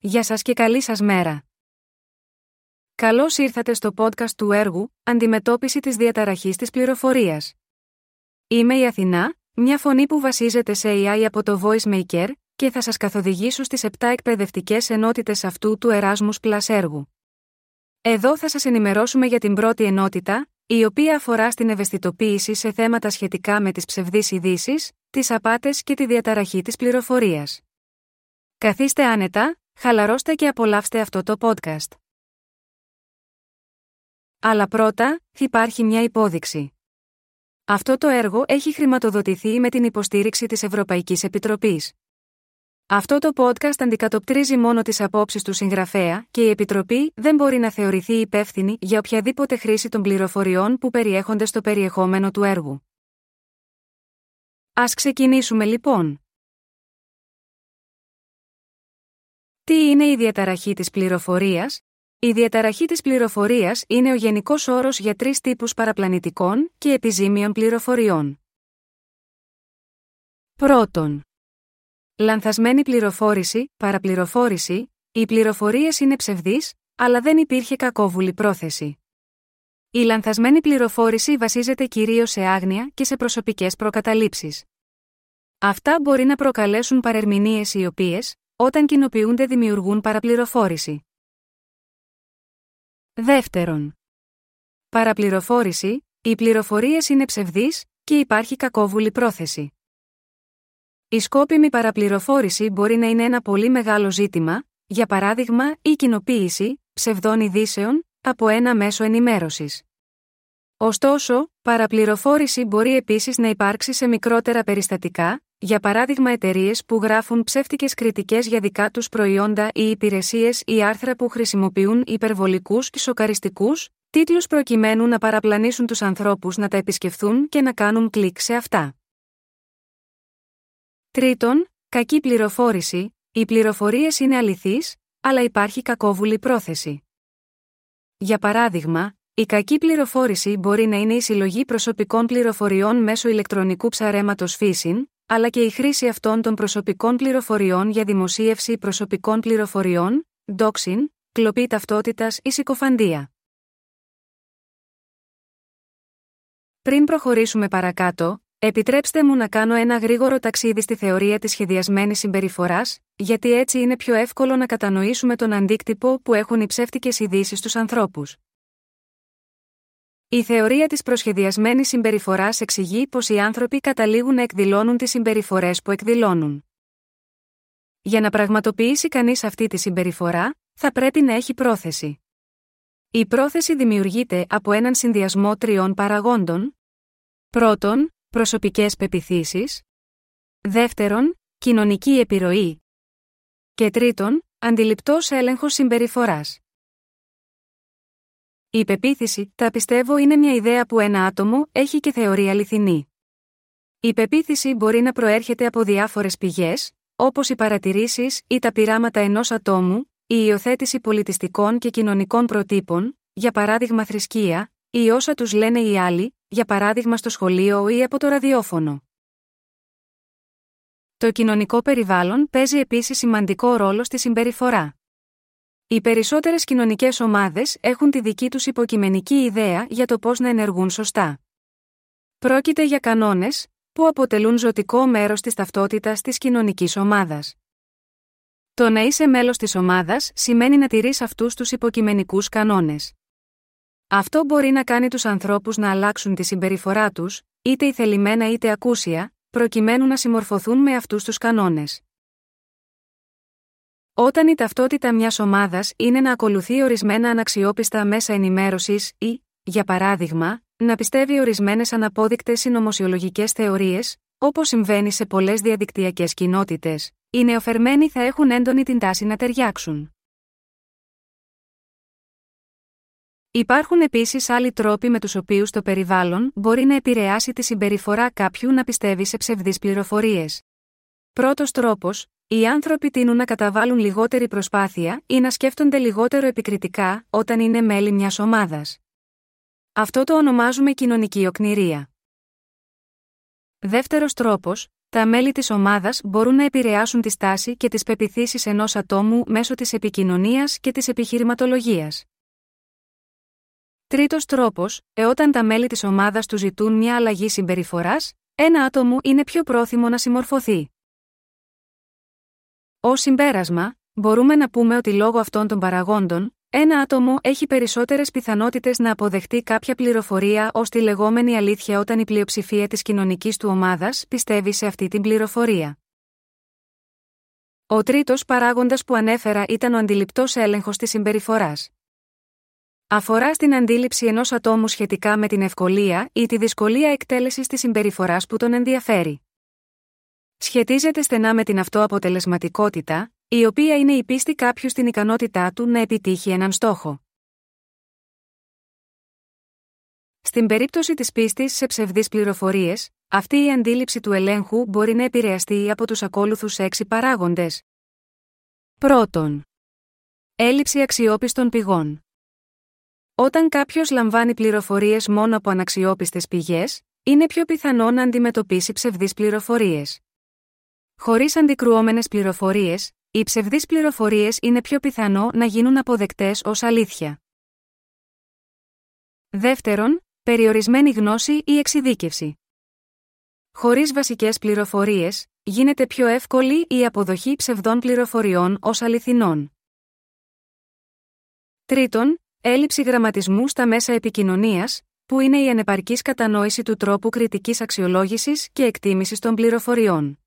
Γεια σας και καλή σας μέρα. Καλώς ήρθατε στο podcast του έργου «Αντιμετώπιση της διαταραχής της πληροφορίας». Είμαι η Αθηνά, μια φωνή που βασίζεται σε AI από το VoiceMaker και θα σας καθοδηγήσω στις 7 εκπαιδευτικές ενότητες αυτού του Erasmus+ έργου. Εδώ θα σας ενημερώσουμε για την πρώτη ενότητα, η οποία αφορά στην ευαισθητοποίηση σε θέματα σχετικά με τις ψευδείς ειδήσεις, τις απάτες και τη διαταραχή της πληροφορίας. Καθίστε άνετα, χαλαρώστε και απολαύστε αυτό το podcast. Αλλά πρώτα, υπάρχει μια υπόδειξη. Αυτό το έργο έχει χρηματοδοτηθεί με την υποστήριξη της Ευρωπαϊκής Επιτροπής. Αυτό το podcast αντικατοπτρίζει μόνο τις απόψεις του συγγραφέα και η Επιτροπή δεν μπορεί να θεωρηθεί υπεύθυνη για οποιαδήποτε χρήση των πληροφοριών που περιέχονται στο περιεχόμενο του έργου. Ας ξεκινήσουμε λοιπόν. Τι είναι η διαταραχή της πληροφορίας? Η διαταραχή της πληροφορίας είναι ο γενικός όρος για 3 τύπους παραπλανητικών και επιζήμιων πληροφοριών. Πρώτον, λανθασμένη πληροφόρηση, παραπληροφόρηση. Οι πληροφορίες είναι ψευδείς, αλλά δεν υπήρχε κακόβουλη πρόθεση. Η λανθασμένη πληροφόρηση βασίζεται κυρίως σε άγνοια και σε προσωπικές προκαταλήψεις. Αυτά μπορεί να προκαλέσουν παρερμηνίες οι οποίες, όταν κοινοποιούνται, δημιουργούν παραπληροφόρηση. Δεύτερον, παραπληροφόρηση. Οι πληροφορίες είναι ψευδείς και υπάρχει κακόβουλη πρόθεση. Η σκόπιμη παραπληροφόρηση μπορεί να είναι ένα πολύ μεγάλο ζήτημα, για παράδειγμα, η κοινοποίηση ψευδών ειδήσεων από ένα μέσο ενημέρωσης. Ωστόσο, παραπληροφόρηση μπορεί επίσης να υπάρξει σε μικρότερα περιστατικά, για παράδειγμα εταιρείες που γράφουν ψεύτικες κριτικές για δικά τους προϊόντα ή υπηρεσίες ή άρθρα που χρησιμοποιούν υπερβολικούς και σοκαριστικούς τίτλους προκειμένου να παραπλανήσουν τους ανθρώπους να τα επισκεφθούν και να κάνουν κλικ σε αυτά. Τρίτον, κακή πληροφόρηση. Οι πληροφορίες είναι αληθείς, αλλά υπάρχει κακόβουλη πρόθεση. Για παράδειγμα, η κακή πληροφόρηση μπορεί να είναι η συλλογή προσωπικών πληροφοριών μέσω ηλεκτρονικού ψαρέματος phishing, αλλά και η χρήση αυτών των προσωπικών πληροφοριών για δημοσίευση προσωπικών πληροφοριών, doxing, κλοπή ταυτότητας ή συκοφαντία. Πριν προχωρήσουμε παρακάτω, επιτρέψτε μου να κάνω ένα γρήγορο ταξίδι στη θεωρία της σχεδιασμένης συμπεριφοράς, γιατί έτσι είναι πιο εύκολο να κατανοήσουμε τον αντίκτυπο που έχουν οι ψεύτικες ειδήσεις στους ανθρώπους. Η θεωρία της προσχεδιασμένης συμπεριφοράς εξηγεί πως οι άνθρωποι καταλήγουν να εκδηλώνουν τις συμπεριφορές που εκδηλώνουν. Για να πραγματοποιήσει κανείς αυτή τη συμπεριφορά, θα πρέπει να έχει πρόθεση. Η πρόθεση δημιουργείται από έναν συνδυασμό 3 παραγόντων. Πρώτον, προσωπικές πεποιθήσεις. Δεύτερον, κοινωνική επιρροή. Και τρίτον, αντιληπτός έλεγχος συμπεριφοράς. Η πεποίθηση, τα πιστεύω, είναι μια ιδέα που ένα άτομο έχει και θεωρεί αληθινή. Η πεποίθηση μπορεί να προέρχεται από διάφορες πηγές, όπως οι παρατηρήσεις ή τα πειράματα ενός ατόμου, η υιοθέτηση πολιτιστικών και κοινωνικών προτύπων, για παράδειγμα θρησκεία, ή όσα τους λένε οι άλλοι, για παράδειγμα στο σχολείο ή από το ραδιόφωνο. Το κοινωνικό περιβάλλον παίζει επίσης σημαντικό ρόλο στη συμπεριφορά. Οι περισσότερες κοινωνικές ομάδες έχουν τη δική τους υποκειμενική ιδέα για το πώς να ενεργούν σωστά. Πρόκειται για κανόνες, που αποτελούν ζωτικό μέρος της ταυτότητας της κοινωνικής ομάδας. Το να είσαι μέλος της ομάδας σημαίνει να τηρείς αυτούς τους υποκειμενικούς κανόνες. Αυτό μπορεί να κάνει τους ανθρώπους να αλλάξουν τη συμπεριφορά τους, είτε ηθελημένα είτε ακούσια, προκειμένου να συμμορφωθούν με αυτούς τους κανόνες. Όταν η ταυτότητα μιας ομάδας είναι να ακολουθεί ορισμένα αναξιόπιστα μέσα ενημέρωσης ή, για παράδειγμα, να πιστεύει ορισμένες αναπόδεικτες συνωμοσιολογικές θεωρίες, όπως συμβαίνει σε πολλές διαδικτυακές κοινότητες, οι νεοφερμένοι θα έχουν έντονη την τάση να ταιριάξουν. Υπάρχουν επίσης άλλοι τρόποι με τους οποίους το περιβάλλον μπορεί να επηρεάσει τη συμπεριφορά κάποιου να πιστεύει σε ψευδείς πληροφορίες. Πρώτος τρόπος, οι άνθρωποι τείνουν να καταβάλουν λιγότερη προσπάθεια ή να σκέφτονται λιγότερο επικριτικά όταν είναι μέλη μιας ομάδας. Αυτό το ονομάζουμε κοινωνική οκνηρία. Δεύτερος τρόπος, Τα μέλη της ομάδας μπορούν να επηρεάσουν τη στάση και τις πεποιθήσεις ενός ατόμου μέσω της επικοινωνίας και της επιχειρηματολογίας. Τρίτος τρόπος, όταν τα μέλη της ομάδας του ζητούν μια αλλαγή συμπεριφοράς, ένα άτομο είναι πιο πρόθυμο να συμμορφωθεί. Ως συμπέρασμα, μπορούμε να πούμε ότι λόγω αυτών των παραγόντων, ένα άτομο έχει περισσότερες πιθανότητες να αποδεχτεί κάποια πληροφορία ως τη λεγόμενη αλήθεια όταν η πλειοψηφία της κοινωνικής του ομάδας πιστεύει σε αυτή την πληροφορία. Ο τρίτος παράγοντας που ανέφερα ήταν ο αντιληπτός έλεγχος της συμπεριφοράς. Αφορά στην αντίληψη ενός ατόμου σχετικά με την ευκολία ή τη δυσκολία εκτέλεσης της συμπεριφοράς που τον ενδιαφέρει. Σχετίζεται στενά με την αυτοαποτελεσματικότητα, η οποία είναι η πίστη κάποιου στην ικανότητά του να επιτύχει έναν στόχο. Στην περίπτωση της πίστης σε ψευδείς πληροφορίες, αυτή η αντίληψη του ελέγχου μπορεί να επηρεαστεί από τους ακόλουθους 6 παράγοντες. Πρώτον, έλλειψη αξιόπιστων πηγών. Όταν κάποιος λαμβάνει πληροφορίες μόνο από αναξιόπιστες πηγές, είναι πιο πιθανό να αντιμετωπίσει ψευδείς πληροφορίες. Χωρίς αντικρουόμενες πληροφορίες, οι ψευδείς πληροφορίες είναι πιο πιθανό να γίνουν αποδεκτές ως αλήθεια. Δεύτερον, περιορισμένη γνώση ή εξειδίκευση. Χωρίς βασικές πληροφορίες, γίνεται πιο εύκολη η αποδοχή ψευδών πληροφοριών ως αληθινών. Τρίτον, έλλειψη γραμματισμού στα μέσα επικοινωνίας, που είναι η ανεπαρκής κατανόηση του τρόπου κριτικής αξιολόγησης και εκτίμησης των πληροφοριών.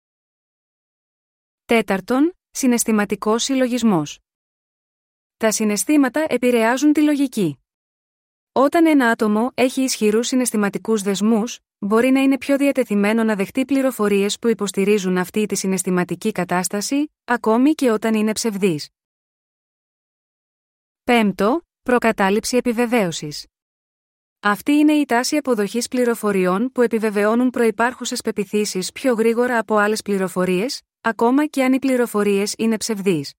Τέταρτον, συναισθηματικός συλλογισμός. Τα συναισθήματα επηρεάζουν τη λογική. Όταν ένα άτομο έχει ισχυρούς συναισθηματικούς δεσμούς, μπορεί να είναι πιο διατεθειμένο να δεχτεί πληροφορίες που υποστηρίζουν αυτή τη συναισθηματική κατάσταση, ακόμη και όταν είναι ψευδείς. Πέμπτο, προκατάληψη επιβεβαίωσης. Αυτή είναι η τάση αποδοχής πληροφοριών που επιβεβαιώνουν προϋπάρχουσες πεποιθήσεις πιο γρήγορα από άλλες πληροφορίες, ακόμα και αν οι πληροφορίες είναι ψευδείς.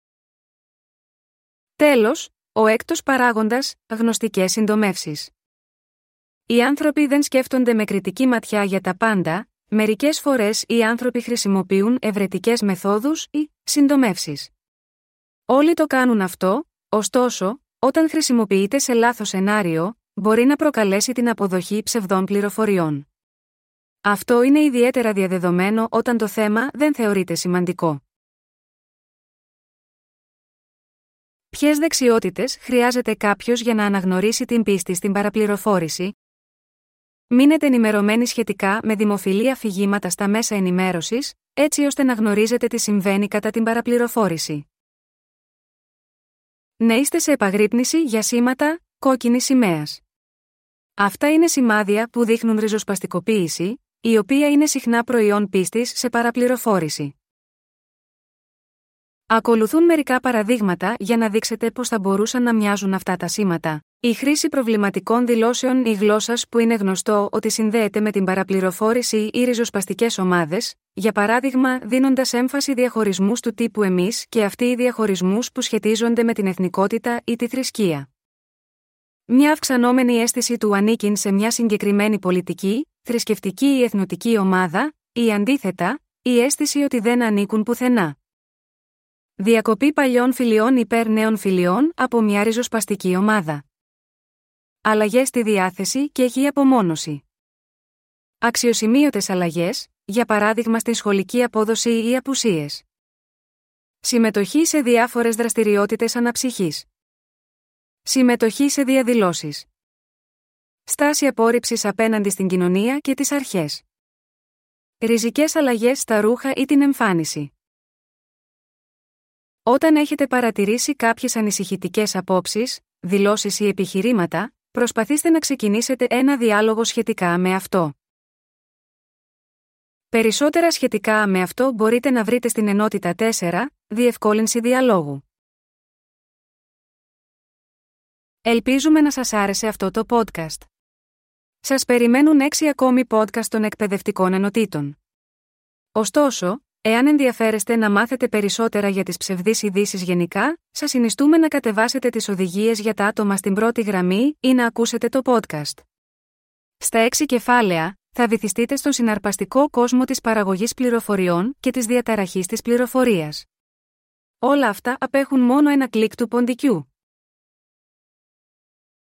Τέλος, ο έκτος παράγοντας, γνωστικές συντομεύσεις. Οι άνθρωποι δεν σκέφτονται με κριτική ματιά για τα πάντα, μερικές φορές οι άνθρωποι χρησιμοποιούν ευρετικές μεθόδους ή συντομεύσεις. Όλοι το κάνουν αυτό, ωστόσο, όταν χρησιμοποιείται σε λάθος σενάριο, μπορεί να προκαλέσει την αποδοχή ψευδών πληροφοριών. Αυτό είναι ιδιαίτερα διαδεδομένο όταν το θέμα δεν θεωρείται σημαντικό. Ποιες δεξιότητες χρειάζεται κάποιος για να αναγνωρίσει την πίστη στην παραπληροφόρηση? Μείνετε ενημερωμένοι σχετικά με δημοφιλή αφηγήματα στα μέσα ενημέρωσης, έτσι ώστε να γνωρίζετε τι συμβαίνει κατά την παραπληροφόρηση. Να είστε σε επαγρύπνηση για σήματα κόκκινης σημαίας. Αυτά είναι σημάδια που δείχνουν ριζοσπαστικοποίηση, η οποία είναι συχνά προϊόν πίστης σε παραπληροφόρηση. Ακολουθούν μερικά παραδείγματα για να δείξετε πώς θα μπορούσαν να μοιάζουν αυτά τα σήματα. Η χρήση προβληματικών δηλώσεων ή γλώσσας που είναι γνωστό ότι συνδέεται με την παραπληροφόρηση ή ριζοσπαστικές ομάδες, για παράδειγμα δίνοντας έμφαση διαχωρισμούς του τύπου εμείς και αυτοί οι διαχωρισμούς που σχετίζονται με την εθνικότητα ή τη θρησκεία. Μια αυξανόμενη αίσθηση του ανήκειν σε μια συγκεκριμένη πολιτική, θρησκευτική ή εθνοτική ομάδα, ή αντίθετα, η αίσθηση ότι δεν ανήκουν πουθενά. Διακοπή παλιών φιλιών υπέρ νέων φιλιών από μια ριζοσπαστική ομάδα. Αλλαγές στη διάθεση και η απομόνωση. Αξιοσημείωτες αλλαγές, για παράδειγμα στην σχολική απόδοση ή απουσίες. Συμμετοχή σε διάφορες δραστηριότητες αναψυχής. Συμμετοχή σε διαδηλώσεις. Στάση απόρριψης απέναντι στην κοινωνία και τις αρχές. Ριζικές αλλαγές στα ρούχα ή την εμφάνιση. Όταν έχετε παρατηρήσει κάποιες ανησυχητικές απόψεις, δηλώσεις ή επιχειρήματα, προσπαθήστε να ξεκινήσετε ένα διάλογο σχετικά με αυτό. Περισσότερα σχετικά με αυτό μπορείτε να βρείτε στην ενότητα 4, Διευκόλυνση διαλόγου. Ελπίζουμε να σας άρεσε αυτό το podcast. Σας περιμένουν 6 ακόμη podcast των εκπαιδευτικών ενωτήτων. Ωστόσο, εάν ενδιαφέρεστε να μάθετε περισσότερα για τις ψευδείς ειδήσεις γενικά, σας συνιστούμε να κατεβάσετε τις οδηγίες για τα άτομα στην πρώτη γραμμή ή να ακούσετε το podcast. Στα 6 κεφάλαια, Θα βυθιστείτε στον συναρπαστικό κόσμο της παραγωγής πληροφοριών και της διαταραχής της πληροφορίας. Όλα αυτά απέχουν μόνο ένα κλικ του ποντικού.